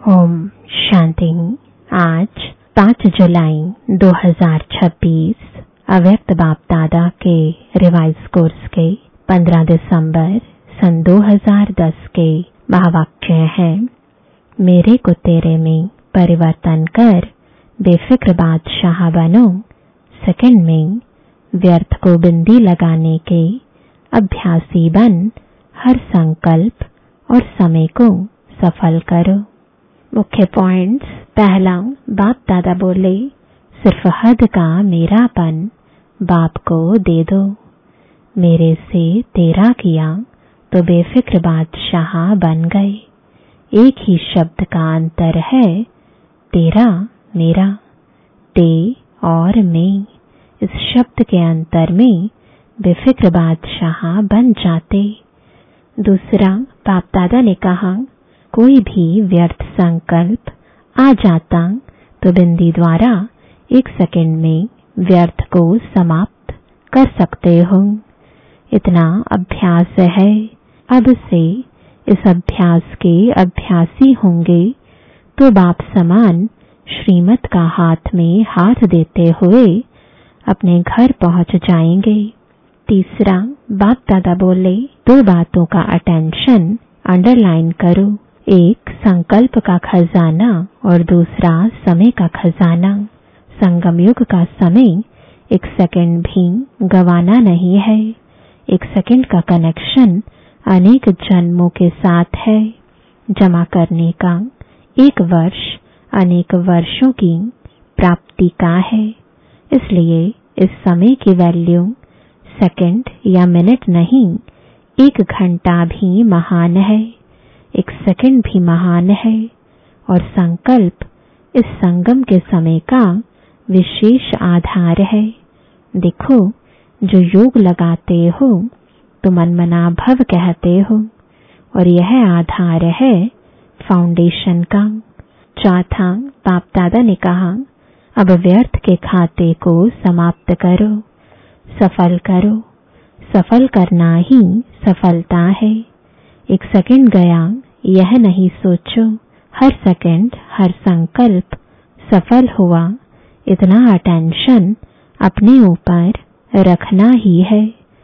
ओम शांति। आज 5 जुलाई 2026 अव्यक्त बाप दादा के रिवाइज कोर्स के 15 दिसंबर सन 2010 के महावाक्य हैं। मेरे को तेरे में परिवर्तन कर बेफिक्र बादशाह बनो। सेकंड में व्यर्थ को बिंदी लगाने के अभ्यासी बन हर संकल्प और समय को सफल करो। मुख्य पॉइंट्स। पहला, बाप दादा बोले सिर्फ हद का मेरापन बाप को दे दो। मेरे से तेरा किया तो बेफिक्र बादशाह बन गए। एक ही शब्द का अंतर है, तेरा मेरा, ते और मैं। इस शब्द के अंतर में बेफिक्र बादशाह बन जाते। दूसरा, बाप दादा ने कहा कोई भी व्यर्थ संकल्प आ जाता तो बिंदी द्वारा 1 सेकंड में व्यर्थ को समाप्त कर सकते हो। इतना अभ्यास है। अब से इस अभ्यास के अभ्यासी होंगे तो बाप समान श्रीमत का हाथ में हाथ देते हुए अपने घर पहुंच जाएंगे। तीसरा, बाप दादा बोले 2 बातों का अटेंशन अंडरलाइन करो। एक संकल्प का खजाना और दूसरा समय का खजाना। संगम युग का समय 1 सेकंड भी गंवाना नहीं है। 1 सेकंड का कनेक्शन अनेक जन्मों के साथ है। जमा करने का 1 वर्ष अनेक वर्षों की प्राप्ति का है। इसलिए इस समय की वैल्यू सेकंड या मिनट नहीं, 1 घंटा भी महान है, 1 सेकंड भी महान है। और संकल्प इस संगम के समय का विशेष आधार है। देखो, जो योग लगाते हो तो मनमना भव कहते हो और यह आधार है फाउंडेशन का। चौथा, बाप दादा ने कहा अब व्यर्थ के खाते को समाप्त करो, सफल करो। सफल करना ही सफलता है। 1 सेकंड गया यह नहीं सोचो, हर सेकंड हर संकल्प सफल हुआ। इतना अटेंशन अपने ऊपर रखना ही है।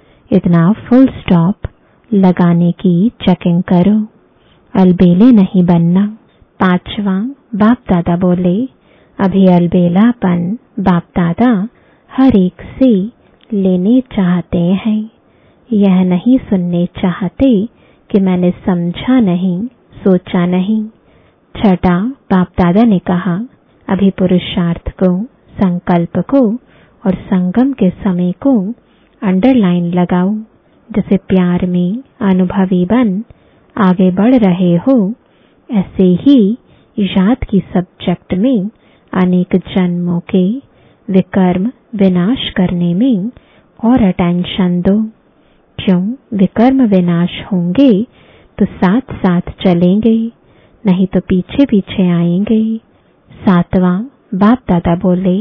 इतना फुल स्टॉप लगाने की चेकिंग करो, अलबेले नहीं बनना। पांचवा, बाप दादा बोले अभी अलबेलापन बाप दादा हर एक से लेने चाहते हैं। यह नहीं सुनने चाहते कि मैंने समझा नहीं, सोचा नहीं। छठा, बाप दादा ने कहा अभी पुरुषार्थ को, संकल्प को और संगम के समय को अंडरलाइन लगाओ। जैसे प्यार में अनुभवी बन आगे बढ़ रहे हो, ऐसे ही याद की सब्जेक्ट में अनेक जन्मों के विकर्म विनाश करने में और अटेंशन दो। क्यों? विकर्म विनाश होंगे तो साथ साथ चलेंगे, नहीं तो पीछे पीछे आएंगे। सातवां, बाप दादा बोले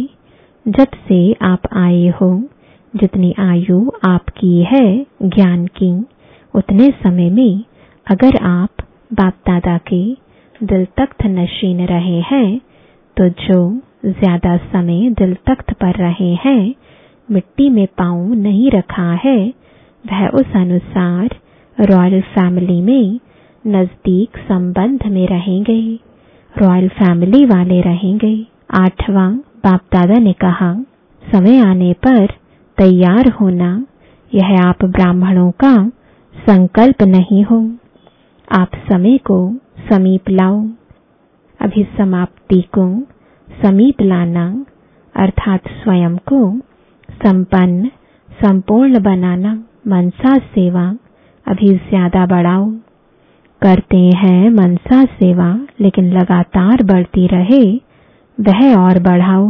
जब से आप आए हो, जितनी आयु आपकी है ज्ञान की, उतने समय में अगर आप बाप दादा के दिल तख्त नशीन रहे हैं तो जो ज्यादा समय दिल तख्त पर रहे हैं, मिट्टी में पांव नहीं रखा है, वह उस अनुसार रॉयल फैमिली में नजदीक संबंध में रहेंगे, रॉयल फैमिली वाले रहेंगे। आठवां, बाप दादा ने कहा समय आने पर तैयार होना, यह आप ब्राह्मणों का संकल्प नहीं हो। आप समय को समीप लाओ। अभी समाप्ति को समीप लाना अर्थात स्वयं को संपन्न संपूर्ण बनाना। मनसा सेवा अभी ज्यादा बढ़ाओ। करते हैं मनसा सेवा, लेकिन लगातार बढ़ती रहे, वह और बढ़ाओ।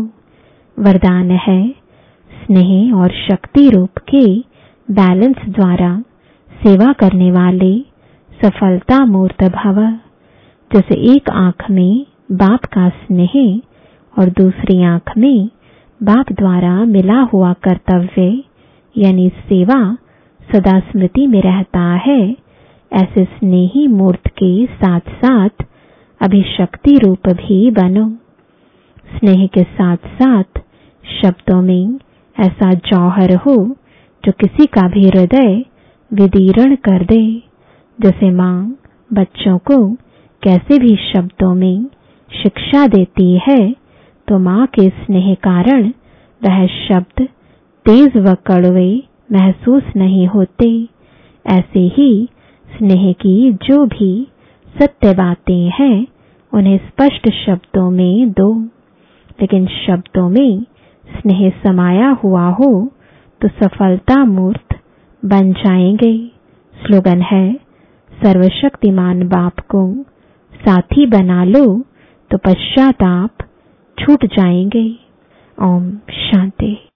वरदान है स्नेह और शक्ति रूप के बैलेंस द्वारा सेवा करने वाले सफलता मूर्त भव। जैसे एक आंख में बाप का स्नेह और दूसरी आंख में बाप द्वारा मिला हुआ कर्तव्य यानी सेवा सदा स्मृति में रहता है, ऐसे स्नेही मूर्त के साथ साथ अभिशक्ति रूप भी बनो। स्नेह के साथ साथ शब्दों में ऐसा जौहर हो जो किसी का भी हृदय विदीर्ण कर दे। जैसे माँ बच्चों को कैसे भी शब्दों में शिक्षा देती है, तो माँ के स्नेह कारण वह शब्द तेज व कड़वे महसूस नहीं होते। ऐसे ही स्नेह की जो भी सत्य बातें हैं उन्हें स्पष्ट शब्दों में दो। लेकिन शब्दों में स्नेह समाया हुआ हो तो सफलता मूर्त बन जाएंगे। स्लोगन है, सर्वशक्तिमान बाप को साथी बना लो तो पश्चाताप छूट जाएंगे। ओम शांति।